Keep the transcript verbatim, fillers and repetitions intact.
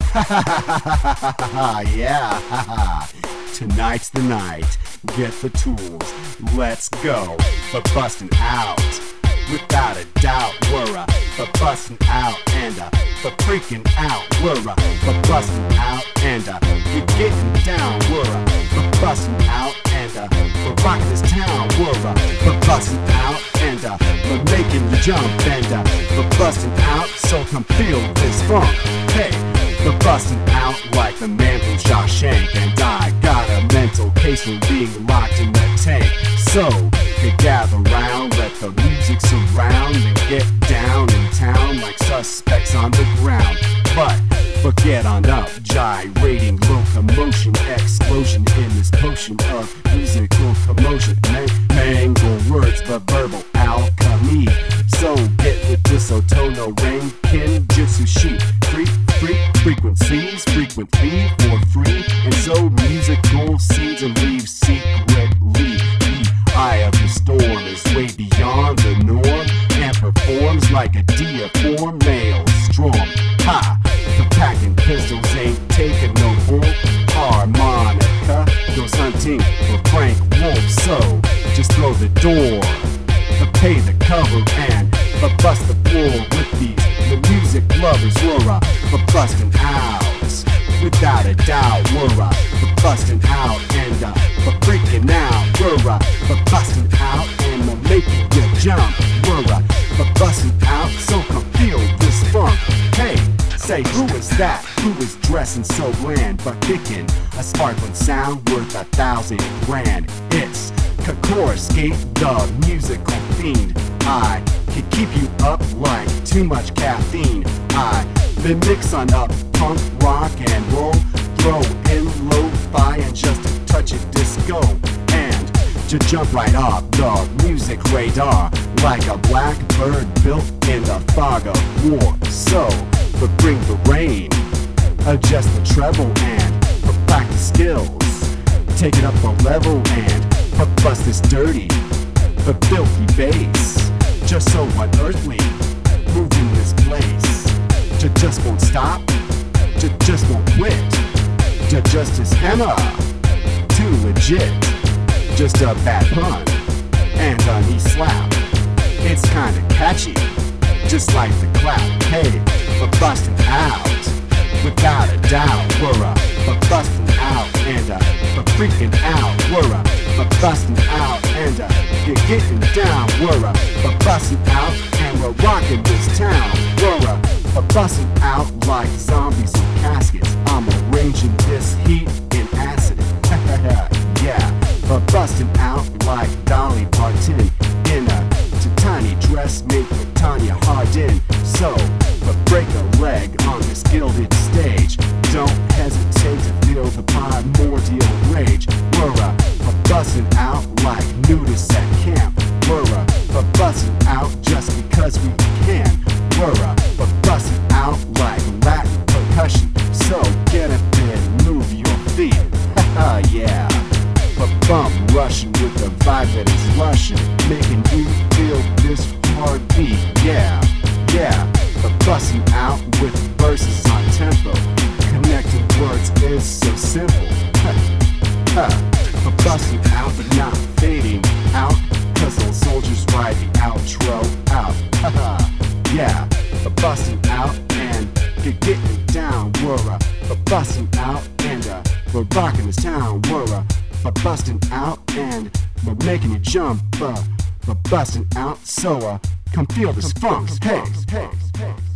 Yeah, tonight's the night. Get the tools, let's go. For busting out, without a doubt, we're uh, for busting out and uh, for freaking out, we're uh, for busting out and uh, you're getting down, we're uh, for busting out and uh, for rocking this town, we're uh, for busting out and uh, for making you jump and uh, for busting out, so come feel this funk. Hey, for busting out like the man from Shawshank, and I got a mental case for being locked in the tank. So you gather round, let the music surround, and get down in town like suspects on the ground. But forget on up, gyrating locomotion, explosion in this potion of musical commotion. Man- mangle words, but verbal alchemy. So get with this Otono Rankin Jitsu sheet. Free, free frequencies, frequently for free. And so musical seeds and leaves secretly. The eye of the storm is way beyond the norm and performs like a deiform maelstrom. Ha! The packing pistols ain't taking no bull. Harmonica goes hunting for Frank Wolf. So just throw the door, but pay the cover and but bust the floor with these the music lovers. We're uh, for busting out, without a doubt. We're uh, for busting out and uh, for freaking out. We're uh, for busting out and we're making you jump. We're uh, for busting out, so come feel this funk. Hey, say who is that? Who is dressing so bland but kicking a sparkling sound worth a thousand grand? It's Kokorski, the musical fiend. I can keep you up like too much caffeine. I been mixing up punk, rock, and roll, throw in lo-fi and just a touch of disco, and to jump right off the music radar like a blackbird built in the fog of war. So, but bring the rain, adjust the treble and for practice skills, take it up a level and for bust this dirty, for filthy bass, just so unearthly, moved in this place, to just won't stop, to just won't quit, to just is hammer, too legit, just a bad pun, and a knee slap, it's kinda catchy, just like the clap. Hey, for busting out, without a doubt, we're uh, for busting out and uh, for freaking out, we're uh, for busting out and uh, you're getting down, we're uh, for busting out and we're rocking this town, we're uh, for busting out like zombies in caskets. I'm arranging this heat in acid. Yeah, for busting out like Dolly Parton in a tiny dress made for Tanya Hardin. So, but break a leg on this gilded stage. Don't hesitate to feel the primordial rage. We're uh, for busting out like nudists at camp. We're uh, for busting out just because we can. We're uh, for busting out like Latin percussion. So get up and move your feet. Haha, yeah. For bump rushing with the vibe that is rushing, making you feel this heartbeat. Yeah, yeah. For busting out with verses on tempo, connecting words is so simple. For busting out but not fading out, cause old soldiers ride the outro out. Yeah, for busting out and you're getting down. We're uh, for busting out and uh, we're rocking this town. We're uh, for busting out and we're making you jump. Uh, for busting out, so uh, come feel this funk. Hey, hey, hey.